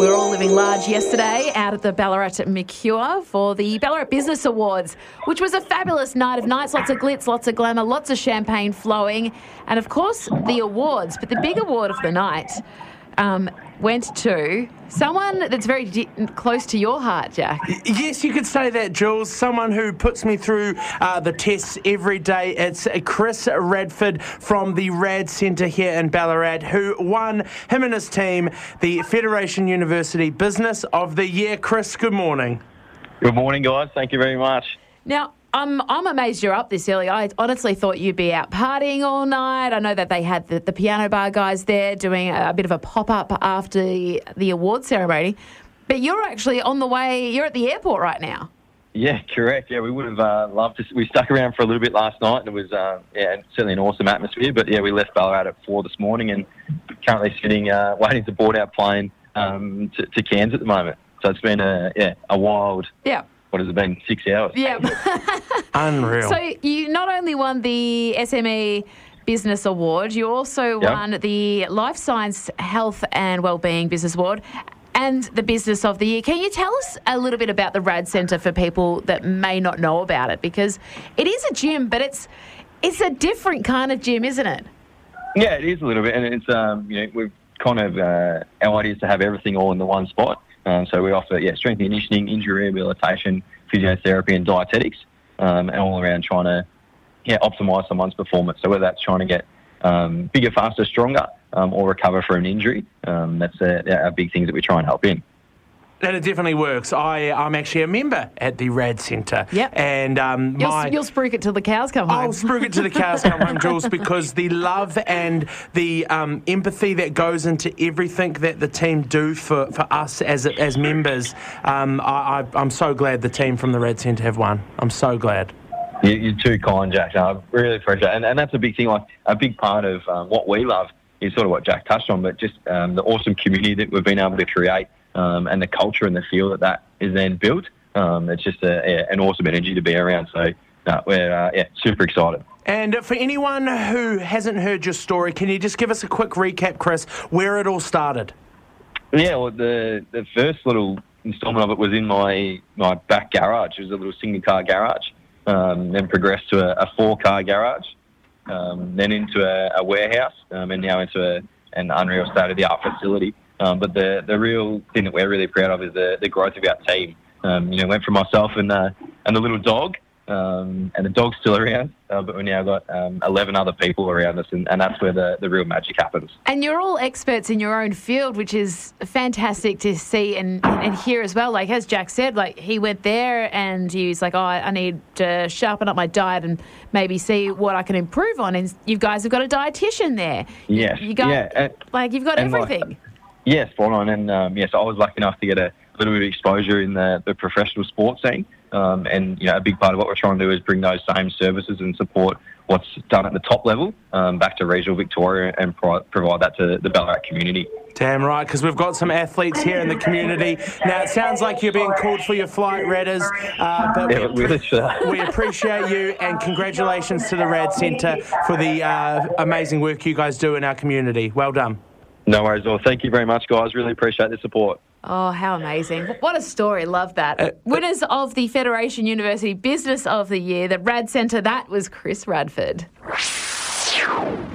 We were all living large yesterday out at the Ballarat at Mercure for the Ballarat Business Awards, which was a fabulous night of nights, lots of glitz, lots of glamour, lots of champagne flowing, and of course the awards. But the big award of the night went to someone that's very close to your heart, Jack. Yes, you could say that, Jules. Someone who puts me through the tests every day. It's Chris Radford from the RAD Centre here in Ballarat, who won, him and his team, the Federation University Business of the Year. Chris, good morning. Good morning, guys. Thank you very much. Now, I'm amazed you're up this early. I honestly thought you'd be out partying all night. I know that they had the piano bar guys there doing a bit of a pop-up after the award ceremony. But you're actually on the way, you're at the airport right now. Yeah, correct. Yeah, we would have loved to. We stuck around for a little bit last night, and it was certainly an awesome atmosphere. But yeah, we left Ballarat at 4 this morning and currently sitting, waiting to board our plane to Cairns at the moment. So it's been a wild... Yeah. What has it been, 6 hours? Yeah. Unreal. So you not only won the SME Business Award, you also won the Life Science Health and Wellbeing Business Award and the Business of the Year. Can you tell us a little bit about the RAD Centre for people that may not know about it? Because it is a gym, but it's a different kind of gym, isn't it? Yeah, it is a little bit. And it's, we've kind of, our idea is to have everything all in the one spot. So we offer strength and conditioning, injury rehabilitation, physiotherapy and dietetics, and all around trying to optimise someone's performance. So whether that's trying to get bigger, faster, stronger, or recover from an injury, that's our big things that we try and help in. And it definitely works. I'm actually a member at the RAD Centre. Yep. And you'll spruik it till the cows come home. I'll spruik it till the cows come home, Jules, because the love and the empathy that goes into everything that the team do for us as members, I'm so glad the team from the RAD Centre have won. I'm so glad. You're too kind, Jack. No, I really appreciate it. And that's a big thing. Like a big part of what we love is sort of what Jack touched on, but just the awesome community that we've been able to create. And the culture and the feel that is then built. It's just an awesome energy to be around. So we're super excited. And for anyone who hasn't heard your story, can you just give us a quick recap, Chris, where it all started? Yeah, well, the first little instalment of it was in my back garage. It was a little single car garage. Then progressed to a 4-car garage. Then into a warehouse, and now into an unreal state-of-the-art facility. But the real thing that we're really proud of is the growth of our team. Went from myself and the little dog, and the dog's still around, but we've now got 11 other people around us, and that's where the real magic happens. And you're all experts in your own field, which is fantastic to see and hear as well. Like, as Jack said, like, he went there and he was like, I need to sharpen up my diet and maybe see what I can improve on. And you guys have got a dietitian there. Yes. You've got everything. Yeah, spot on. And so I was lucky enough to get a little bit of exposure in the professional sports scene. And a big part of what we're trying to do is bring those same services and support what's done at the top level back to regional Victoria and provide that to the Ballarat community. Damn right, because we've got some athletes here in the community. Now, it sounds like you're being called for your flight, Radders, but we appreciate you, and congratulations to the RAD Centre for the amazing work you guys do in our community. Well done. No worries at all. Thank you very much, guys. Really appreciate the support. Oh, how amazing. What a story. Love that. Winners of the Federation University Business of the Year, the RAD Centre, that was Chris Radford.